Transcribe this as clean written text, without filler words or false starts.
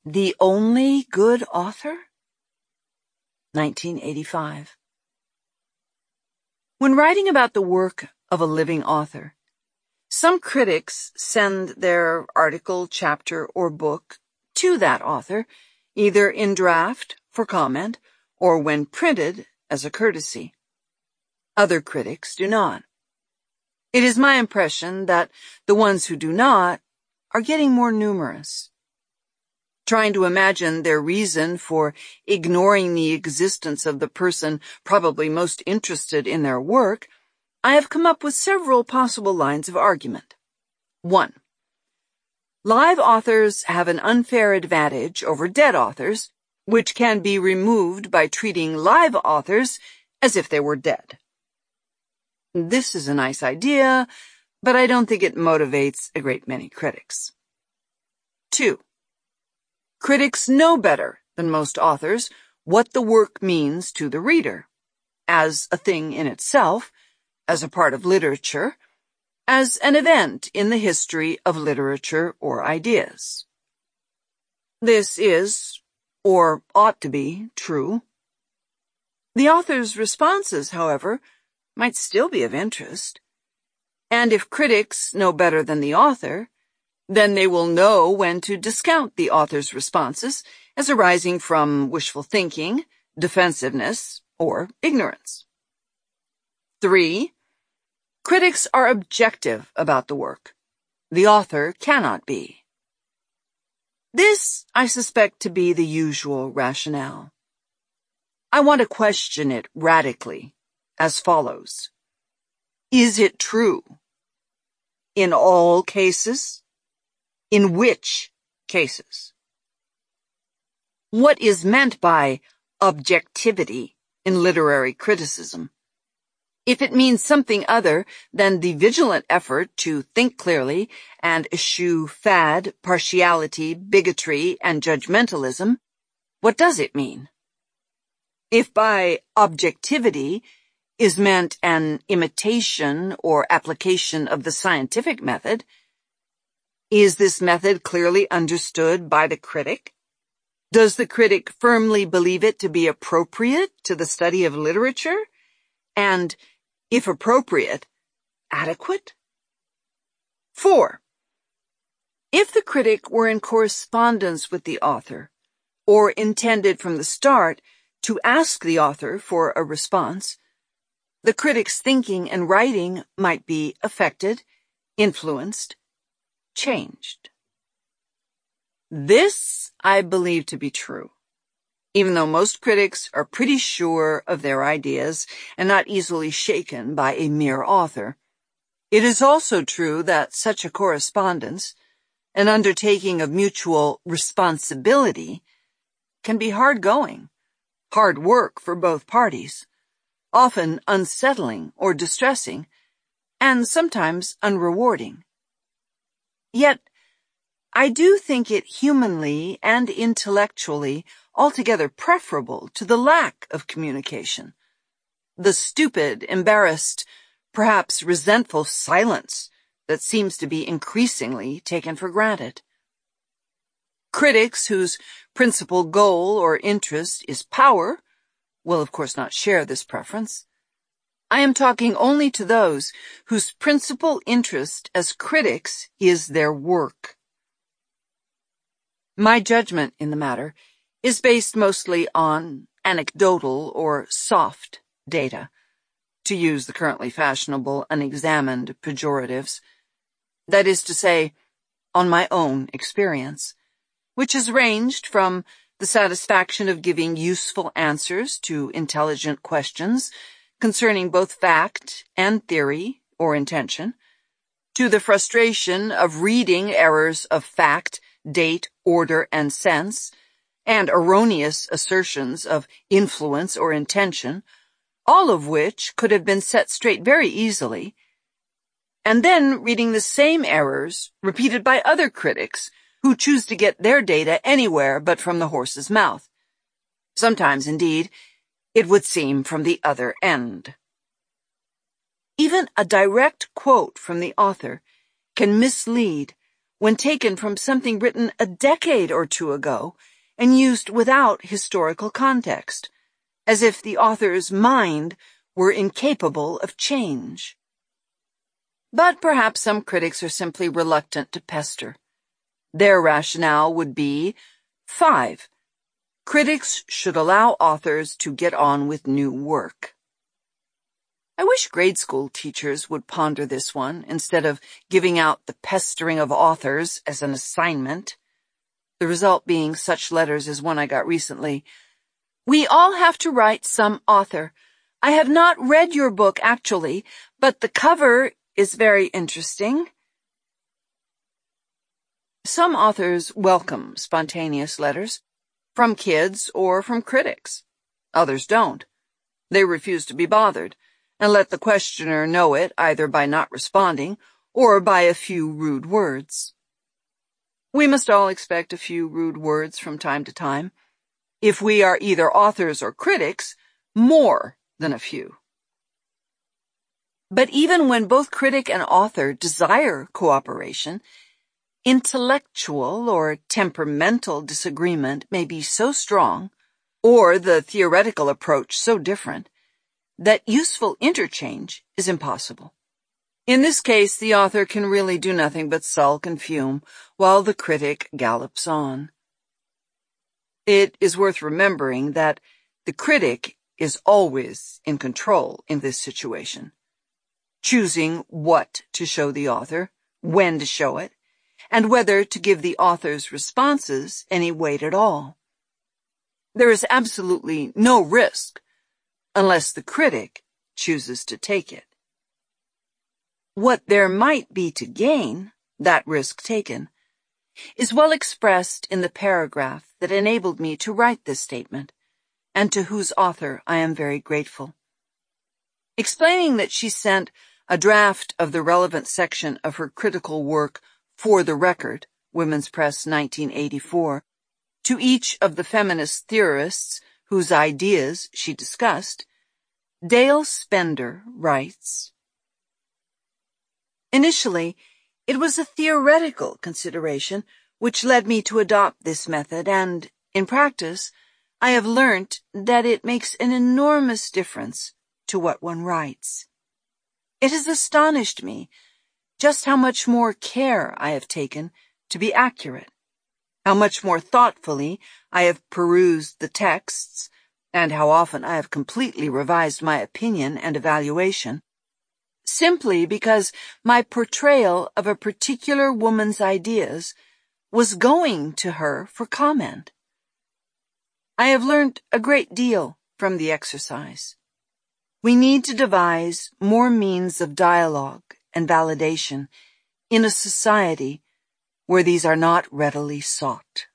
The only good author? 1985. When writing about the work of a living author, some critics send their article, chapter, or book to that author, either in draft for comment or when printed as a courtesy. Other critics do not. It is my impression that the ones who do not are getting more numerous. Trying to imagine their reason for ignoring the existence of the person probably most interested in their work, I have come up with several possible lines of argument. 1. Live authors have an unfair advantage over dead authors, which can be removed by treating live authors as if they were dead. This is a nice idea, but I don't think it motivates a great many critics. 2. Critics know better than most authors what the work means to the reader, as a thing in itself, as a part of literature, as an event in the history of literature or ideas. This is, or ought to be, true. The author's responses, however, might still be of interest. And if critics know better than the author, then they will know when to discount the author's responses as arising from wishful thinking, defensiveness, or ignorance. 3. Critics are objective about the work. The author cannot be. This I suspect to be the usual rationale. I want to question it radically, as follows. Is it true? In all cases? In which cases? What is meant by objectivity in literary criticism? If it means something other than the vigilant effort to think clearly and eschew fad, partiality, bigotry, and judgmentalism, what does it mean? If by objectivity is meant an imitation or application of the scientific method, is this method clearly understood by the critic? Does the critic firmly believe it to be appropriate to the study of literature? And, if appropriate, adequate? 4. If the critic were in correspondence with the author, or intended from the start to ask the author for a response, the critic's thinking and writing might be affected, influenced, changed. This I believe to be true, even though most critics are pretty sure of their ideas and not easily shaken by a mere author. It is also true that such a correspondence, an undertaking of mutual responsibility, can be hard-going, hard work for both parties, often unsettling or distressing, and sometimes unrewarding. Yet, I do think it humanly and intellectually altogether preferable to the lack of communication, the stupid, embarrassed, perhaps resentful silence that seems to be increasingly taken for granted. Critics whose principal goal or interest is power will of course not share this preference. I am talking only to those whose principal interest as critics is their work. My judgment in the matter is based mostly on anecdotal or soft data, to use the currently fashionable unexamined pejoratives. That is to say, on my own experience, which has ranged from the satisfaction of giving useful answers to intelligent questions concerning both fact and theory or intention, to the frustration of reading errors of fact, date, order, and sense, and erroneous assertions of influence or intention, all of which could have been set straight very easily, and then reading the same errors repeated by other critics who choose to get their data anywhere but from the horse's mouth. Sometimes, indeed, it would seem from the other end. Even a direct quote from the author can mislead when taken from something written a decade or two ago and used without historical context, as if the author's mind were incapable of change. But perhaps some critics are simply reluctant to pester. Their rationale would be 5. Critics should authors authors to get on with new work. I wish grade school teachers would ponder this one instead of giving out the pestering of authors as an assignment. The result being such letters as one I got recently. We all have to write some author. I have not read your book actually, but the cover is very interesting. Some authors welcome spontaneous letters, from kids or from critics. Others don't. They refuse to be bothered, and let the questioner know it either by not responding or by a few rude words. We must all expect a few rude words from time to time. If we are either authors or critics, more than a few. But even when both critic and author desire cooperation, intellectual or temperamental disagreement may be so strong, or the theoretical approach so different, that useful interchange is impossible. In this case, the author can really do nothing but sulk and fume while the critic gallops on. It is worth remembering that the critic is always in control in this situation, choosing what to show the author, when to show it, and whether to give the author's responses any weight at all. There is absolutely no risk unless the critic chooses to take it. What there might be to gain, that risk taken, is well expressed in the paragraph that enabled me to write this statement, and to whose author I am very grateful. Explaining that she sent a draft of the relevant section of her critical work For the Record, Women's Press 1984, to each of the feminist theorists whose ideas she discussed, Dale Spender writes, Initially, it was a theoretical consideration which led me to adopt this method, and, in practice, I have learnt that it makes an enormous difference to what one writes. It has astonished me just how much more care I have taken to be accurate, how much more thoughtfully I have perused the texts, and how often I have completely revised my opinion and evaluation, simply because my portrayal of a particular woman's ideas was going to her for comment. I have learned a great deal from the exercise. We need to devise more means of dialogue and validation in a society where these are not readily sought.